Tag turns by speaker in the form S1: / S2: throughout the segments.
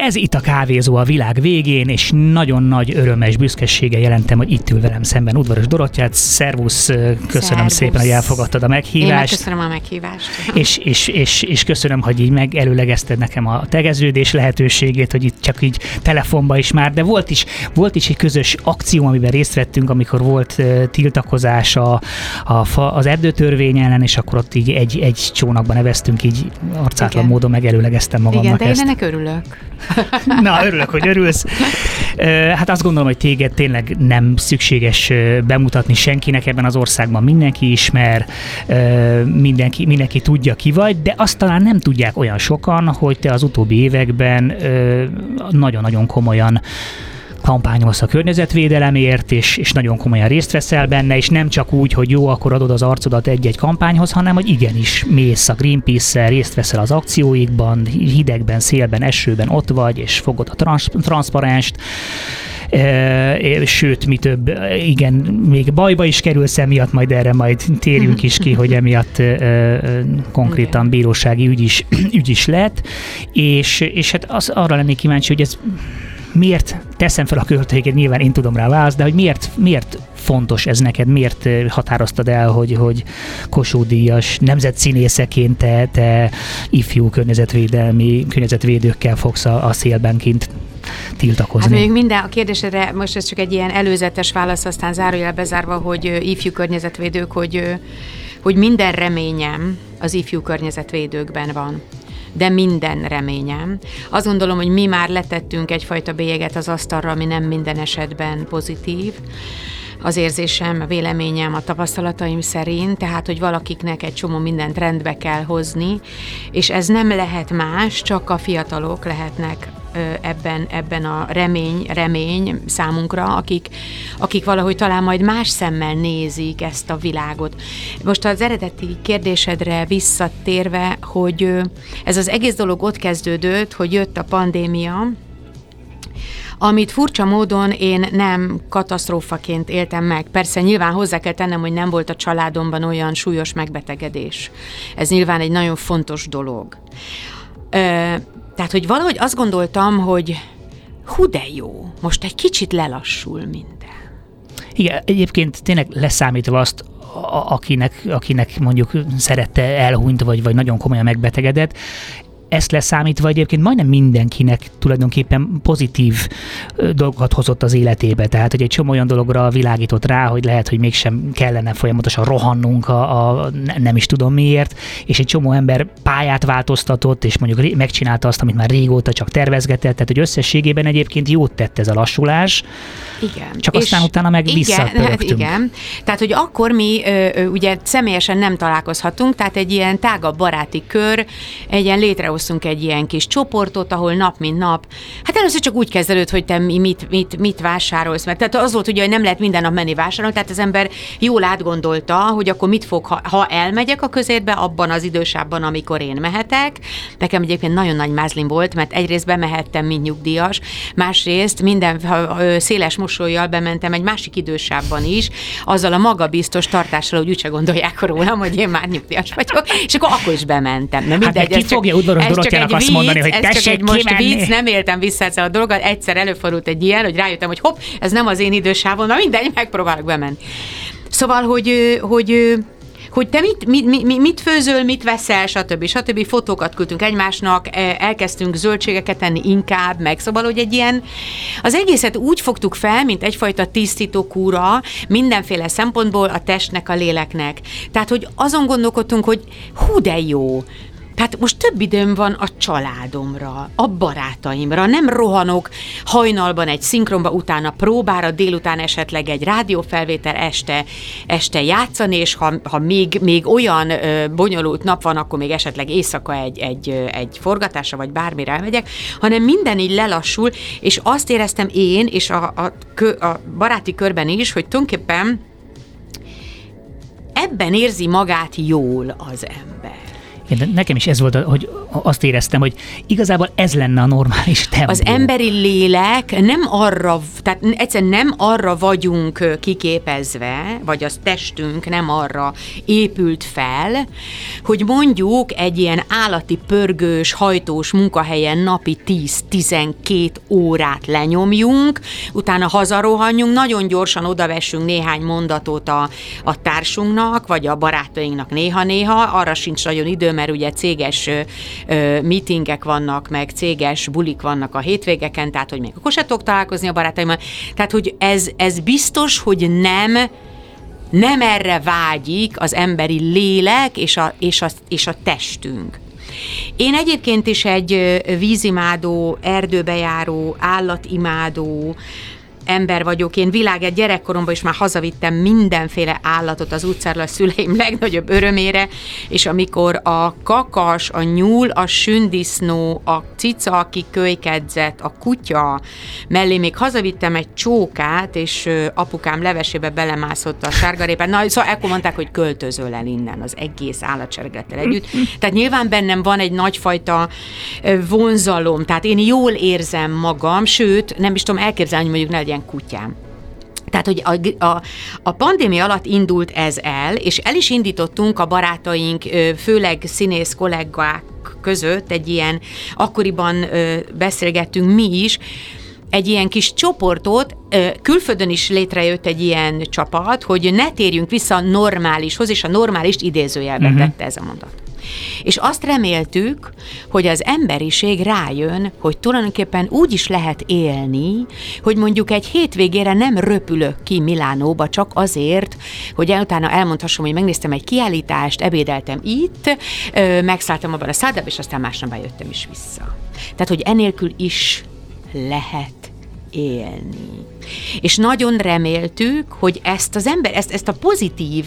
S1: Ez itt a Kávézó a világ végén, és nagyon nagy örömmel és büszkeséggel jelentem, hogy itt ül velem szemben Udvaros Dorottyát. Szervusz, köszönöm szépen, hogy elfogadtad a meghívást.
S2: Én megköszönöm a meghívást.
S1: És köszönöm, hogy így megelőlegezted nekem a tegeződés lehetőségét, hogy itt csak így telefonba is már, de volt is egy közös akció, amiben részt vettünk, amikor volt tiltakozás az erdőtörvény ellen, és akkor ott így egy csónakban neveztünk, így arcátlan módon megelőlegeztem magamnak.
S2: Igen, de én ennek örülök.
S1: Na, örülök, hogy örülsz. Hát azt gondolom, hogy téged tényleg nem szükséges bemutatni senkinek ebben az országban. Mindenki ismer, mindenki tudja, ki vagy, de azt talán nem tudják olyan sokan, hogy te az utóbbi években nagyon-nagyon komolyan kampányolsz a környezetvédelemért, és nagyon komolyan részt veszel benne, és nem csak úgy, hogy jó, akkor adod az arcodat egy-egy kampányhoz, hanem hogy igenis mész a Greenpeace-szel, részt veszel az akcióikban, hidegben, szélben, esőben ott vagy, és fogod a transzparenst, sőt, mi több, igen, még bajba is kerülsz emiatt, majd térjünk is ki, hogy emiatt konkrétan bírósági ügy is lett, és hát arra lennék kíváncsi, hogy ez miért teszem fel a követőiket, nyilván én tudom rá választ, de hogy miért fontos ez neked, miért határoztad el, hogy Kossuth-díjas nemzetszínészeként te ifjú környezetvédőkkel fogsz a szélben kint tiltakozni?
S2: Hát még a kérdésedre, most ez csak egy ilyen előzetes válasz, aztán zárójel bezárva, hogy ifjú környezetvédők, hogy minden reményem az ifjú környezetvédőkben van. De minden reményem. Azt gondolom, hogy mi már letettünk egyfajta bélyeget az asztalra, ami nem minden esetben pozitív. Az érzésem, a véleményem, a tapasztalataim szerint, tehát, hogy valakiknek egy csomó mindent rendbe kell hozni, és ez nem lehet más, csak a fiatalok lehetnek ebben a remény számunkra, akik valahogy talán majd más szemmel nézik ezt a világot. Most az eredeti kérdésedre visszatérve, hogy ez az egész dolog ott kezdődött, hogy jött a pandémia, amit furcsa módon én nem katasztrófaként éltem meg. Persze nyilván hozzá kell tennem, hogy nem volt a családomban olyan súlyos megbetegedés. Ez nyilván egy nagyon fontos dolog. Tehát, hogy valahogy azt gondoltam, hogy hú de jó, most egy kicsit lelassul minden.
S1: Igen, egyébként tényleg leszámítva azt, akinek mondjuk szerette elhunyt, vagy nagyon komolyan megbetegedett, ezt leszámítva egyébként majdnem mindenkinek tulajdonképpen pozitív dolgokat hozott az életébe. Tehát, hogy egy csomó olyan dologra világított rá, hogy lehet, hogy mégsem kellene folyamatosan rohannunk nem is tudom miért, és egy csomó ember pályát változtatott, és mondjuk megcsinálta azt, amit már régóta csak tervezgetett, tehát, hogy összességében egyébként jót tett ez a lassulás.
S2: Igen.
S1: Csak aztán utána meg visszapörögtünk.
S2: Igen. Tehát, hogy akkor mi ugye személyesen nem találkozhatunk, tehát egy ilyen tágabb baráti kör, egy ilyen létrehoztunk egy ilyen kis csoportot, ahol nap mint nap, hát először csak úgy kezdődött, hogy te mit vásárolsz, mert tehát az volt ugye, hogy nem lehet minden nap menni vásárolni, tehát az ember jól átgondolta, hogy akkor mit fog, ha elmegyek a közértbe, abban az idősában, amikor én mehetek. Nekem egyébként nagyon nagy mázlim volt, mert egyrészt bemehettem, mint nyugdíjas, másrészt széles mosollyal bementem egy másik idősában is, azzal a magabiztos tartással, hogy úgyse gondolják rólam, hogy én már nyugdíjas vagyok, és akkor is bementem. Na, mindegy,
S1: ki fogja Udvaros Dorottyának azt mondani, hogy tessék kimenni.
S2: Most vicc, nem éltem vissza ezzel a dolgot, egyszer előfordult egy ilyen, hogy rájöttem, hogy hopp, ez nem az én idősávon, na mindegy, megpróbálok bemenni. Szóval, hogy te mit főzöl, mit veszel, stb. Fotókat küldtünk egymásnak, elkezdtünk zöldségeket tenni inkább, meg szóval, hogy egy ilyen, az egészet úgy fogtuk fel, mint egyfajta tisztítókúra, mindenféle szempontból a testnek, a léleknek. Tehát, hogy azon gondolkodtunk, hogy hú de jó, tehát most több időm van a családomra, a barátaimra, nem rohanok hajnalban egy szinkronba, utána próbára, délután esetleg egy rádiófelvétel, este játszani, és ha még olyan bonyolult nap van, akkor még esetleg éjszaka egy forgatásra, vagy bármire elmegyek, hanem minden így lelassul, és azt éreztem én, és a baráti körben is, hogy tulajdonképpen ebben érzi magát jól az ember.
S1: De nekem is ez volt, hogy azt éreztem, hogy igazából ez lenne a normális tempó.
S2: Az emberi lélek nem arra, tehát egyszerűen nem arra vagyunk kiképezve, vagy az testünk nem arra épült fel, hogy mondjuk egy ilyen állati pörgős, hajtós munkahelyen napi 10-12 órát lenyomjunk, utána hazarohanjunk, nagyon gyorsan odavessünk néhány mondatot a társunknak, vagy a barátainknak néha-néha, arra sincs nagyon idő, mert ugye céges meetingek vannak, meg céges bulik vannak a hétvégeken, tehát hogy még akkor se tudok találkozni a barátaimmal. Tehát, hogy ez biztos, hogy nem erre vágyik az emberi lélek és a testünk. Én egyébként is egy vízimádó, erdőbejáró, állatimádó ember vagyok. Én gyerekkoromban is már hazavittem mindenféle állatot az utcáról a szüleim legnagyobb örömére, és amikor a kakas, a nyúl, a sündisznó, a cica, aki kölykedzett, a kutya mellé még hazavittem egy csókát, és apukám levesébe belemászott a sárgarépát. Na, szóval ekkor mondták, hogy költözöl el innen az egész állatsereglettel együtt. Tehát nyilván bennem van egy nagyfajta vonzalom, tehát én jól érzem magam, sőt, nem is tudom elképzelni, hogy mondjuk ne legyen kutyám. Tehát, hogy a pandémia alatt indult ez el, és el is indítottunk a barátaink, főleg színész kollégák között egy ilyen, akkoriban beszélgettünk mi is, egy ilyen kis csoportot, külföldön is létrejött egy ilyen csapat, hogy ne térjünk vissza a normálishoz, és a normálist idézőjelben tette ez a mondat. És azt reméltük, hogy az emberiség rájön, hogy tulajdonképpen úgy is lehet élni, hogy mondjuk egy hétvégére nem röpülök ki Milánóba csak azért, hogy utána elmondhassam, hogy megnéztem egy kiállítást, ebédeltem itt, megszálltam abban a szállodában, és aztán másnap jöttem is vissza. Tehát, hogy enélkül is lehet élni. És nagyon reméltük, hogy ezt az ember, ezt a pozitív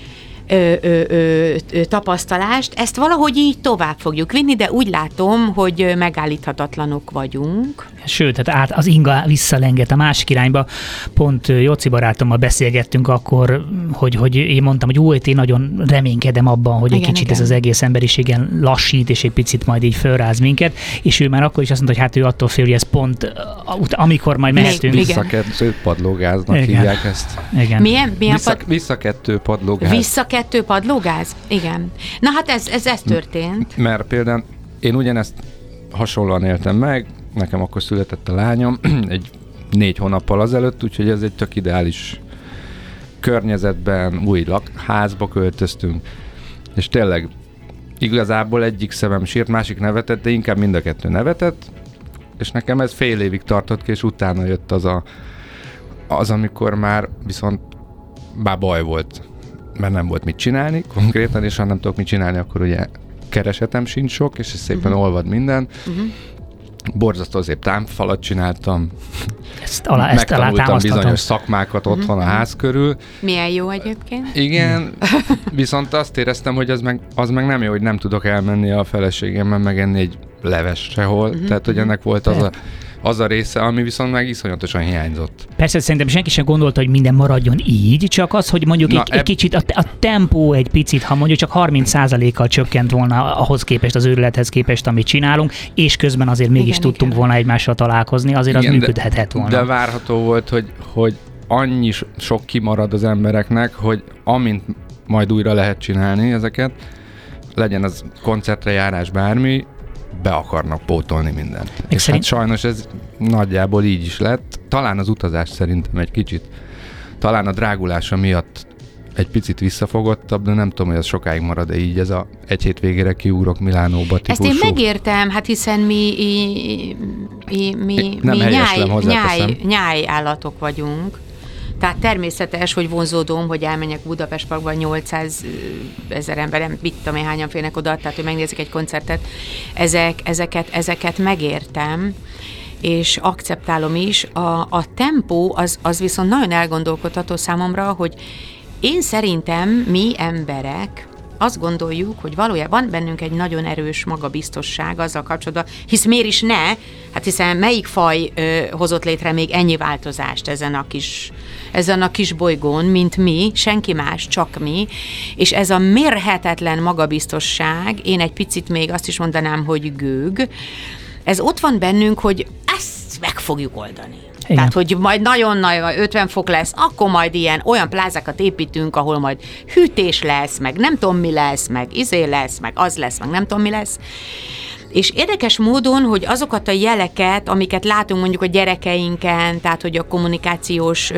S2: tapasztalást, ezt valahogy így tovább fogjuk vinni, de úgy látom, hogy megállíthatatlanok vagyunk.
S1: Sőt, tehát az inga visszalenget a másik irányba. Pont Jóci barátommal beszélgettünk akkor, hogy én mondtam, hogy én nagyon reménykedem abban, hogy egy kicsit ez az egész emberiségen lassít, és egy picit majd így fölráz minket, és ő már akkor is azt mondta, hogy hát ő attól fél, hogy ez pont amikor majd mehetünk.
S3: Visszakettő padlógáznak hívják ezt.
S1: Igen.
S2: Milyen
S3: Visszakettő padlógáz.
S2: Visszakettő padlógáz? Igen. Na hát ez történt.
S3: Mert például én ugyanezt hasonlóan éltem meg, nekem akkor született a lányom, egy 4 hónappal azelőtt, úgyhogy ez egy tök ideális környezetben, új lakházba költöztünk, és tényleg igazából egyik szemem sírt, másik nevetett, de inkább mind a kettő nevetett, és nekem ez fél évig tartott ki, és utána jött az amikor már viszont bár baj volt, mert nem volt mit csinálni konkrétan, és ha nem tudok mit csinálni, akkor ugye keresetem sincs sok, és szépen olvad minden. Borzasztó szép támfalat csináltam. Megtanultam bizonyos szakmákat otthon a ház körül.
S2: Milyen jó egyébként.
S3: Igen, viszont azt éreztem, hogy az meg nem jó, hogy nem tudok elmenni a feleségemmel megenni egy leves sehol. Tehát, hogy ennek volt az a része, ami viszont meg iszonyatosan hiányzott.
S1: Persze, szerintem senki sem gondolta, hogy minden maradjon így, csak az, hogy mondjuk egy kicsit a tempó egy picit, ha mondjuk csak 30%-kal csökkent volna ahhoz képest, az őrülethez képest, amit csinálunk, és közben azért mégis tudtunk volna egymással találkozni, azért az működhetett volna.
S3: De várható volt, hogy annyi sok kimarad az embereknek, hogy amint majd újra lehet csinálni ezeket, legyen az koncertre járás, bármi, be akarnak pótolni mindent. És hát sajnos ez nagyjából így is lett. Talán az utazás szerintem egy kicsit, talán a drágulása miatt egy picit visszafogottabb, de nem tudom, hogy az sokáig marad, de így ez a egy hétvégére kiugrok Milánóba típusú.
S2: Ezt én megértem, hát hiszen mi nyáj állatok vagyunk. Tehát természetes, hogy vonzódom, hogy elmenjek Budapest Parkban 800 000 ember, nem tudom én hányan félnek oda, tehát hogy megnézzek egy koncertet. Ezeket megértem, és akceptálom is. A tempó az viszont nagyon elgondolkodható számomra, hogy én szerintem mi emberek azt gondoljuk, hogy valójában bennünk egy nagyon erős magabiztosság azzal kapcsolatban, hisz miért is ne, hát hiszen melyik faj hozott létre még ennyi változást ezen a kis bolygón, mint mi, senki más, csak mi, és ez a mérhetetlen magabiztosság, én egy picit még azt is mondanám, hogy gőg, ez ott van bennünk, hogy ezt meg fogjuk oldani. Igen. Tehát, hogy majd nagyon-nagyon 50 fok lesz, akkor majd olyan plázákat építünk, ahol majd hűtés lesz, meg nem tudom mi lesz, meg lesz, meg az lesz, meg nem tudom mi lesz. És érdekes módon, hogy azokat a jeleket, amiket látunk mondjuk a gyerekeinken, tehát hogy a kommunikációs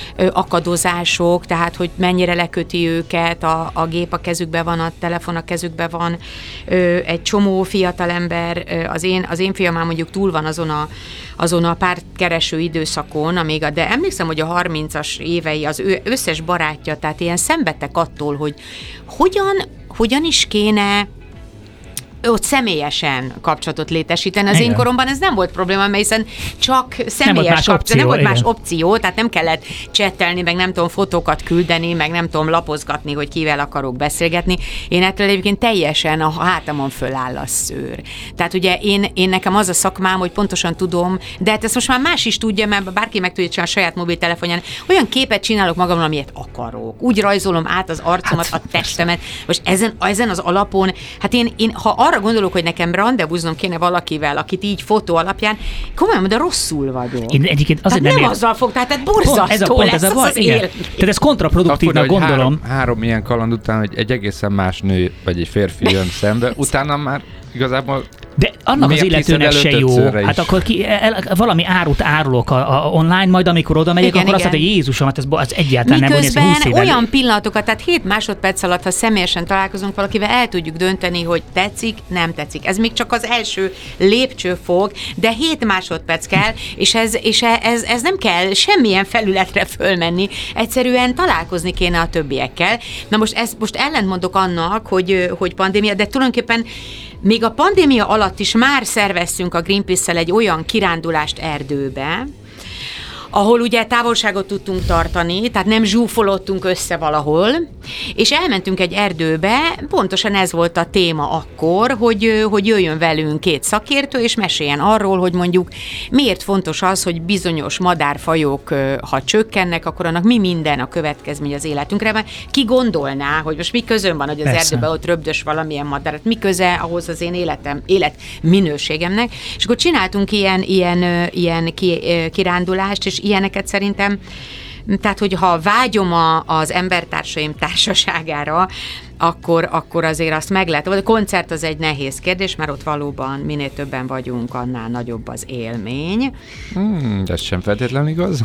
S2: akadozások, tehát hogy mennyire leköti őket, a gép a kezükbe van, a telefon a kezükbe van, egy csomó fiatalember, az én fiam már mondjuk túl van azon a pártkereső időszakon, de emlékszem, hogy a 30-as évei az ő összes barátja, tehát ilyen szenvedtek attól, hogy hogyan is kéne ott személyesen kapcsolatot létesíteni. Az én koromban ez nem volt probléma, mert hiszen csak személyes kapcsolat, nem volt más opció, tehát nem kellett csettelni, meg nem tudom fotókat küldeni, meg nem tudom lapozgatni, hogy kivel akarok beszélgetni. Én ettől egyébként teljesen a hátamon föláll a szőr. Tehát ugye én nekem az a szakmám, hogy pontosan tudom, de hát ezt most már más is tudja, mert bárki meg tudja csinálni a saját mobiltelefonján. Olyan képet csinálok magamról, amilyet akarok. Úgy rajzolom át az arcomat, a testemet. Most ezen az alapon, hát én ha arra gondolok, hogy nekem randevúznom kéne valakivel, akit így fotó alapján, komolyan, de rosszul vagyok.
S1: Én egyébként azért nem
S2: azzal fog, tehát borzasztó lesz az élet.
S1: Tehát ez kontraproduktívnak gondolom.
S3: Három ilyen kaland után, hogy egy egészen más nő, vagy egy férfi jön szembe, utána már igazából
S1: de annak az illetőnek se jó. Hát akkor valami árut árulok online, majd amikor oda megyek, akkor azt mondja, hogy Jézusom, hát ez egyáltalán nem van, ez 20 éve.
S2: Olyan pillanatokat, tehát 7 másodperc alatt, ha személyesen találkozunk valakivel, el tudjuk dönteni, hogy tetszik, nem tetszik. Ez még csak az első lépcsőfok, de 7 másodperc kell, és ez nem kell semmilyen felületre fölmenni. Egyszerűen találkozni kéne a többiekkel. Na most ellentmondok annak, hogy pandémia, de tulajdonképpen még a pandémia alatt is már szerveztünk a Greenpeace-szel egy olyan kirándulást erdőbe, ahol ugye távolságot tudtunk tartani, tehát nem zsúfolottunk össze valahol, és elmentünk egy erdőbe, pontosan ez volt a téma akkor, hogy jöjjön velünk 2 szakértő, és meséljen arról, hogy mondjuk miért fontos az, hogy bizonyos madárfajok, ha csökkennek, akkor annak mi minden a következmény az életünkre, mert ki gondolná, hogy most mi közön van, hogy az erdőben ott röbdös valamilyen madár, mi köze ahhoz az én életminőségemnek, és akkor csináltunk ilyen kirándulást, és ilyeneket szerintem, tehát hogyha vágyom az embertársaim társaságára, akkor azért azt meg lehet. A koncert az egy nehéz kérdés, mert ott valóban minél többen vagyunk, annál nagyobb az élmény.
S3: Ez sem feltétlenül igaz.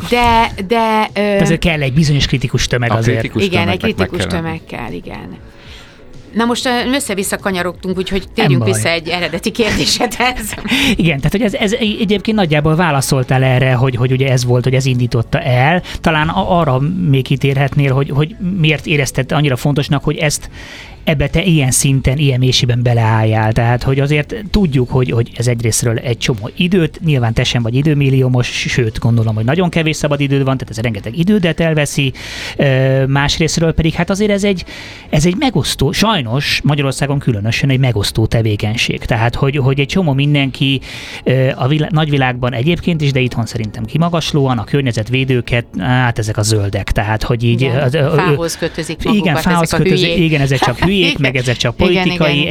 S2: De
S1: ezért kell egy bizonyos kritikus tömeg azért.
S2: Egy kritikus tömeg kell, igen. Na most össze-vissza kanyarogtunk, úgyhogy térjünk vissza egy eredeti kérdésedhez.
S1: Igen, tehát hogy ez egyébként nagyjából válaszoltál erre, hogy ugye ez volt, hogy ez indította el. Talán arra még kitérhetnél, hogy miért érezted annyira fontosnak, hogy ebbe te ilyen szinten, ilyen mélységben beleálljál. Tehát, hogy azért tudjuk, hogy ez egyrésztről egy csomó időt, nyilván te sem vagy időmilliómos, sőt, gondolom, hogy nagyon kevés szabad időd van, tehát ez rengeteg idődet elveszi. Másrésztről pedig hát azért ez egy megosztó, sajnos Magyarországon különösen egy megosztó tevékenység. Tehát, hogy egy csomó mindenki a nagyvilágban egyébként is, de itthon szerintem kimagaslóan, a környezetvédőket, hát ezek a zöldek. Tehát, hogy így...
S2: Igen, fához kötözik magukat,
S1: igen, fához kötözik, igen, ezek csak hülyék, meg ezek csak politikai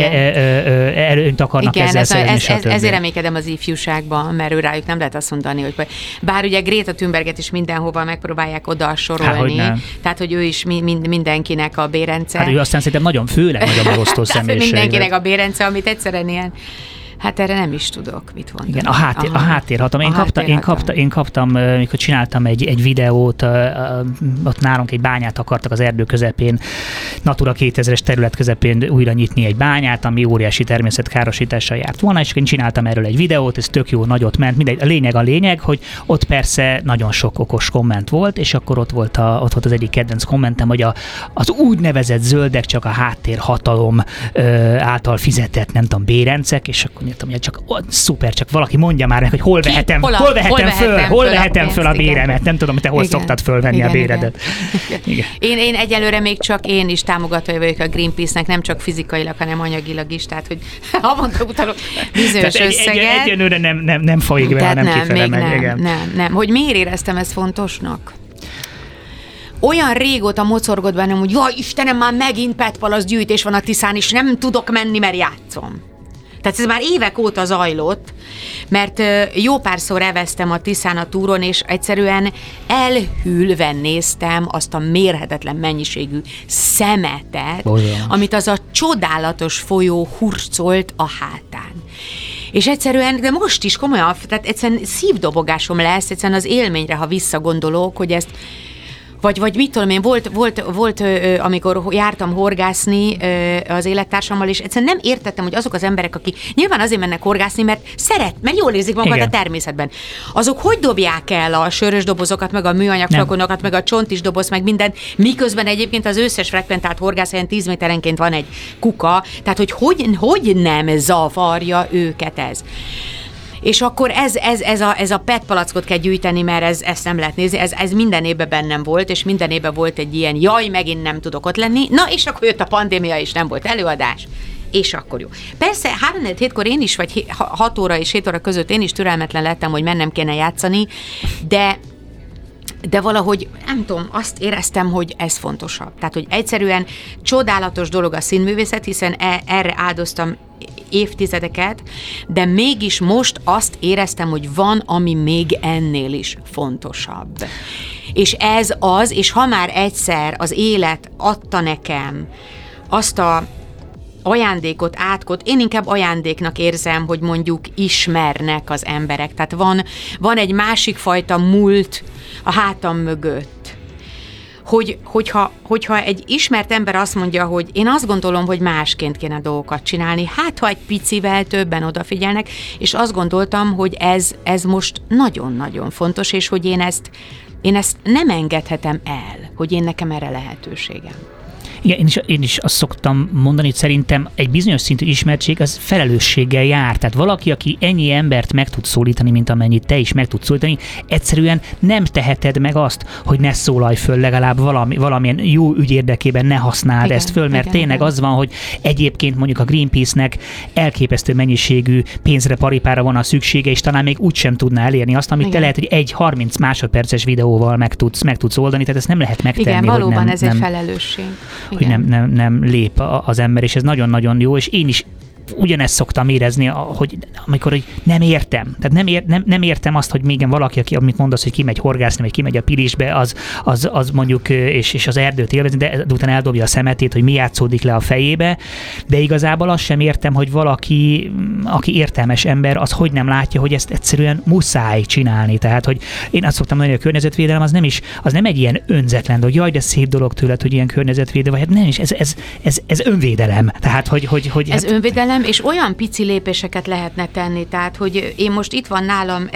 S1: erőnyt akarnak ezzel szerezni, stb.
S2: Ezért reménykedem az ifjúságban, mert rájuk nem lehet azt mondani, hogy bár ugye Greta Thunberget is mindenhova megpróbálják oda sorolni, tehát hogy ő is mindenkinek a bérence.
S1: Hát ő aztán szerintem nagyon főleg nagyon megosztó személyiség.
S2: Mindenkinek a bérence, amit egyszerűen ilyen. Hát erre nem is tudok, mit mondani.
S1: Igen, a háttérhatalom. Én kaptam, mikor csináltam egy videót, ott nálunk egy bányát akartak az erdő közepén, Natura 2000-es terület közepén újra nyitni egy bányát, ami óriási természetkárosítással járt volna, és én csináltam erről egy videót, ez tök jó, nagyot ment, mindegy. A lényeg, hogy ott persze nagyon sok okos komment volt, és akkor ott volt az egyik kedvenc kommentem, hogy az úgynevezett zöldek csak a háttérhatalom által fizetett, nem tudom, bérencek, és akkor tudom, csak szuper, csak valaki mondja már meg, hogy hol vehetem föl a béremet. Nem tudom, hogy te hol szoktad fölvenni a béredet.
S2: Igen. Én egyelőre még csak én is támogatója vagyok a Greenpeace-nek, nem csak fizikailag, hanem anyagilag is, tehát hogy havonta utalok bizonyos összeget.
S1: Egyelőre nem folyik be, hanem kifele megy.
S2: Nem. Hogy miért éreztem ezt fontosnak? Olyan régóta mocorgott bennem, hogy jaj, Istenem, már megint PET-palack gyűjtés van a Tiszán, és nem tudok menni, mert játszom. Tehát ez már évek óta zajlott, mert jó párszor eveztem a Tiszán a túron, és egyszerűen elhűlve néztem azt a mérhetetlen mennyiségű szemetet, amit az a csodálatos folyó hurcolt a hátán. És egyszerűen, de most is komolyan, tehát egyszerűen szívdobogásom lesz, egyszerűen az élményre, ha visszagondolok, hogy ezt vagy mit tudom én, volt amikor jártam horgászni az élettársammal, és egyszerűen nem értettem, hogy azok az emberek, akik nyilván azért mennek horgászni, mert jól érzik magukat a természetben. Azok hogy dobják el a sörös dobozokat, meg a műanyag flakonokat, meg a csontis doboz, meg minden, miközben egyébként az összes frekventált horgászhelyen 10 méterenként van egy kuka, tehát hogy nem zavarja őket ez. És akkor ez a PET palackot kell gyűjteni, mert ezt nem lehet nézni, ez minden évben bennem volt, és minden évben volt egy ilyen, jaj, megint nem tudok ott lenni, na és akkor jött a pandémia, és nem volt előadás, és akkor jó. Persze 3-7-kor én is, vagy 6 óra és 7 óra között én is türelmetlen lettem, hogy mennem kéne játszani, de valahogy, nem tudom, azt éreztem, hogy ez fontosabb. Tehát, hogy egyszerűen csodálatos dolog a színművészet, hiszen erre áldoztam évtizedeket, de mégis most azt éreztem, hogy van, ami még ennél is fontosabb. És ez az, és ha már egyszer az élet adta nekem azt a ajándékot, átkot, én inkább ajándéknak érzem, hogy mondjuk ismernek az emberek. Tehát van egy másik fajta múlt a hátam mögött. Hogyha egy ismert ember azt mondja, hogy én azt gondolom, hogy másként kéne dolgokat csinálni, hát ha egy picivel többen odafigyelnek, és azt gondoltam, hogy ez most nagyon-nagyon fontos, és hogy én ezt nem engedhetem el, hogy nekem erre lehetőségem.
S1: Igen, én is azt szoktam mondani, hogy szerintem egy bizonyos szintű ismertség az felelősséggel jár. Tehát valaki, aki ennyi embert meg tud szólítani, mint amennyit te is meg tudsz szólítani, egyszerűen nem teheted meg azt, hogy ne szólalj föl, legalább valamilyen jó ügy érdekében ne használd ezt föl, mert tényleg az van, hogy egyébként mondjuk a Greenpeace-nek elképesztő mennyiségű pénzre, paripára van a szüksége, és talán még úgysem tudná elérni azt, amit te lehet, hogy egy 30 másodperces videóval meg tudsz oldani, tehát ezt nem lehet megtenni.
S2: Igen, valóban ez egy felelősség.
S1: Hogy nem lép az ember, és ez nagyon-nagyon jó, és én is ugyanezt szoktam érezni, hogy amikor hogy nem értem. Tehát nem értem azt, hogy még valaki, amit mondasz, hogy kimegy horgászni, vagy kimegy a Pilisbe, az mondjuk, és az erdőt élvezni, de utána eldobja a szemetét, hogy mi játszódik le a fejébe, de igazából azt sem értem, hogy valaki, aki értelmes ember, az hogy nem látja, hogy ezt egyszerűen muszáj csinálni. Tehát, hogy én azt szoktam mondani, hogy a környezetvédelem az nem egy ilyen önzetlen dolog, jaj, de szép dolog tőled, hogy ilyen környezetvédő vagy. Hát nem is, ez önvédelem. Tehát, hogy
S2: ez önvédelem, és olyan pici lépéseket lehetne tenni, tehát, hogy én most itt van nálam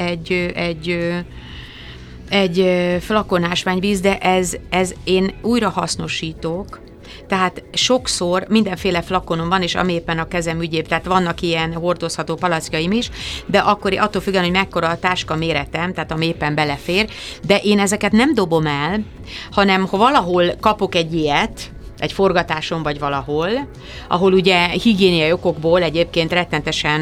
S2: egy flakon ásványvíz, de ez én újra hasznosítok, tehát sokszor mindenféle flakonom van, és ami éppen a kezem ügyébb, tehát vannak ilyen hordozható palackjaim is, de akkor attól függően, hogy mekkora a táska méretem, tehát ami éppen belefér, de én ezeket nem dobom el, hanem ha valahol kapok egy ilyet, egy forgatáson vagy valahol, ahol ugye higiéniai okokból egyébként rettentesen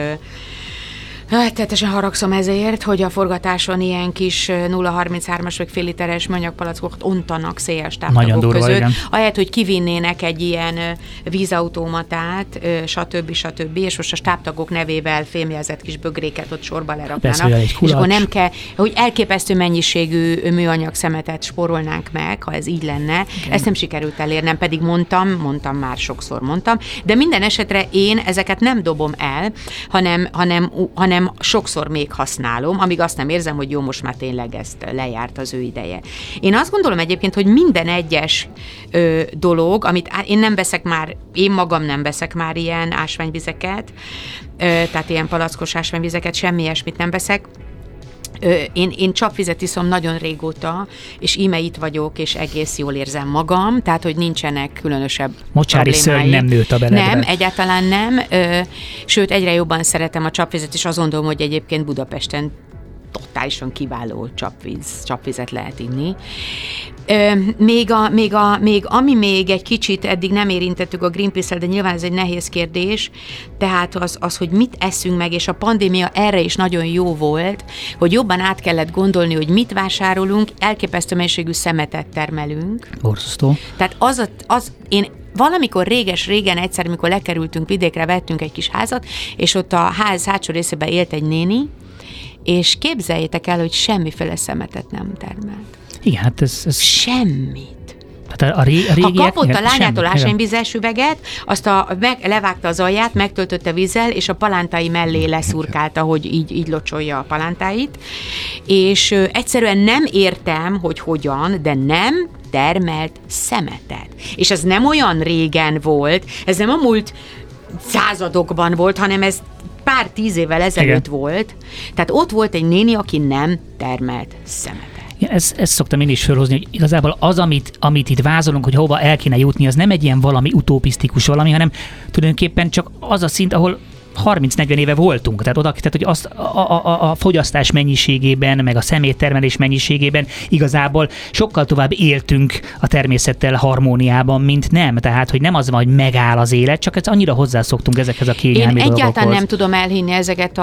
S2: haragszom ezért, hogy a forgatáson ilyen kis 0,33-as vagy fél literes műanyagpalackokat ontanak széles táptagok között. Igen. Ahelyett, hogy kivinnének egy ilyen vízautomatát, stb. És most a táptagok nevével fémjelzett kis bögréket ott sorba leraknának. És akkor nem kell, hogy elképesztő mennyiségű műanyag szemetet spórolnánk meg, ha ez így lenne. Okay. Ezt nem sikerült elérnem, pedig mondtam már, sokszor mondtam, de minden esetre én ezeket nem dobom el, hanem sokszor még használom, amíg azt nem érzem, hogy jó, most már tényleg ezt lejárt az ő ideje. Én azt gondolom egyébként, hogy minden egyes dolog, amit én magam nem veszek már ilyen ásványvizeket, tehát ilyen palackos ásványvizeket, semmi ilyesmit nem veszek, Én csapvizet iszom nagyon régóta, és íme itt vagyok, és egész jól érzem magam, tehát, hogy nincsenek különösebb
S1: mocsári szörny nem nőtt a beledbe.
S2: Nem, egyáltalán nem. Sőt, egyre jobban szeretem a csapvizet, és azt gondolom, hogy egyébként Budapesten totálisan kiváló csapvizet lehet inni. Még ami még egy kicsit eddig nem érintettük a Greenpeace-el, de nyilván ez egy nehéz kérdés, tehát az, hogy mit eszünk meg, és a pandémia erre is nagyon jó volt, hogy jobban át kellett gondolni, hogy mit vásárolunk, elképesztő mennyiségű szemetet termelünk.
S1: Borzasztó.
S2: Tehát én valamikor régen egyszer, amikor lekerültünk vidékre, vettünk egy kis házat, és ott a ház hátsó részében élt egy néni, és képzeljétek el, hogy semmiféle szemetet nem termelt.
S1: Igen, hát ez...
S2: Semmit.
S1: Hát a régiek,
S2: ha kapott a lányától ásványvizes üveget, azt levágta az alját, megtöltötte vízzel, és a palántái mellé leszurkálta, hogy így locsolja a palántáit. És egyszerűen nem értem, hogy hogyan, de nem termelt szemetet. És ez nem olyan régen volt, ez nem a múlt századokban volt, hanem ez pár 10 évvel ezelőtt volt. Tehát ott volt egy néni, aki nem termelt szemetet.
S1: Ja, ezt szoktam én is felhozni, hogy igazából az, amit itt vázolunk, hogy hova el kéne jutni, az nem egy ilyen valami utopisztikus valami, hanem tulajdonképpen csak az a szint, ahol 30-40 éve voltunk. Tehát hogy azt a fogyasztás mennyiségében, meg a szeméttermelés mennyiségében igazából sokkal tovább éltünk a természettel harmóniában, mint nem. Tehát, hogy nem az van, hogy megáll az élet, csak annyira hozzászoktunk ezekhez a kényelmi dolgokhoz.
S2: Én egyáltalán nem tudom elhinni ezeket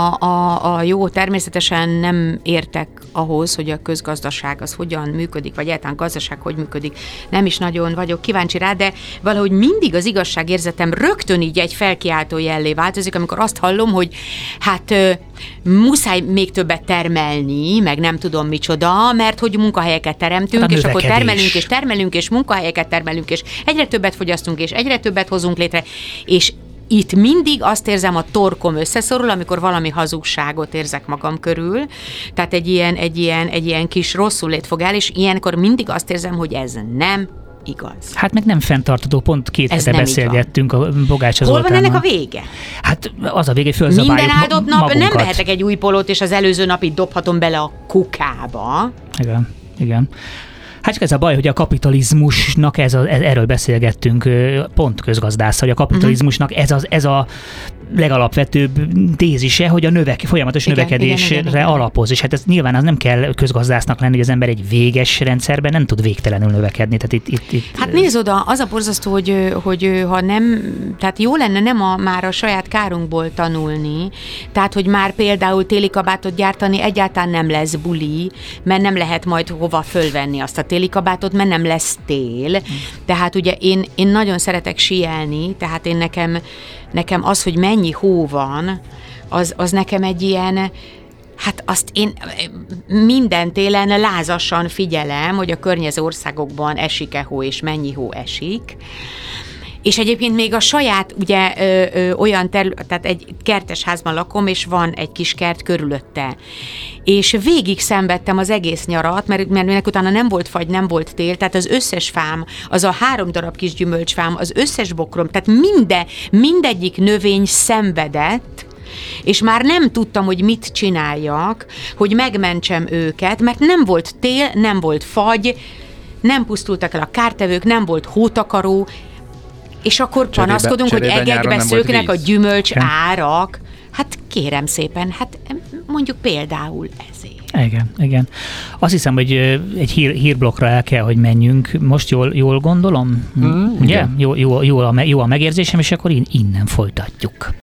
S2: a jó, természetesen nem értek ahhoz, hogy a közgazdaság az hogyan működik, vagy egyáltalán gazdaság hogy működik. Nem is nagyon vagyok kíváncsi rá, de valahogy mindig az igazságérzetem rögtön így egy felkiáltó jellé változik, amikor azt hallom, hogy hát muszáj még többet termelni, meg nem tudom micsoda, mert hogy munkahelyeket teremtünk,
S1: hát
S2: és akkor termelünk, és munkahelyeket termelünk, és egyre többet fogyasztunk, és egyre többet hozunk létre, és itt mindig azt érzem, a torkom összeszorul, amikor valami hazugságot érzek magam körül, tehát egy ilyen kis rosszulét fog el, és ilyenkor mindig azt érzem, hogy ez nem igaz.
S1: Hát meg nem fenntartható, pont 2 hete beszélgettünk a Bogács Zoltánnal.
S2: Hol van ennek a vége?
S1: Hát az a vége, hogy fölzabáljuk
S2: minden áldott nap
S1: magunkat.
S2: Nem vehetek egy új polót, és az előző napit dobhatom bele a kukába.
S1: Igen. Hát csak ez a baj, hogy a kapitalizmusnak erről beszélgettünk pont közgazdász, hogy a kapitalizmusnak ez a legalapvetőbb tézise, hogy a folyamatos növekedésre alapoz. És hát ez nyilván az nem kell közgazdásznak lenni, hogy az ember egy véges rendszerben nem tud végtelenül növekedni. Tehát itt
S2: hát nézd oda, az a borzasztó, hogy ha nem, tehát jó lenne nem már a saját kárunkból tanulni, tehát hogy már például téli kabátot gyártani egyáltalán nem lesz buli, mert nem lehet majd hova fölvenni azt a téli kabátot, mert nem lesz tél. Tehát ugye én nagyon szeretek síelni, tehát én nekem az, hogy mennyi hó van, az nekem egy ilyen, hát azt én minden télen lázasan figyelem, hogy a környező országokban esik-e hó, és mennyi hó esik. És egyébként még a saját, ugye olyan tehát egy kertes házban lakom, és van egy kis kert körülötte. És végig szenvedtem az egész nyarat, mert minek utána nem volt fagy, nem volt tél, tehát az összes fám, az a 3 darab kis gyümölcsfám, az összes bokrom, tehát mindegyik növény szenvedett, és már nem tudtam, hogy mit csináljak, hogy megmentsem őket, mert nem volt tél, nem volt fagy, nem pusztultak el a kártevők, nem volt hótakaró, és akkor panaszkodunk, hogy egekbe szöknek a gyümölcs árak. Hát kérem szépen, hát mondjuk például ezért.
S1: Igen. Azt hiszem, hogy egy hírblokkra el kell, hogy menjünk. Most jól gondolom? Ugye? Jó a megérzésem, és akkor innen folytatjuk.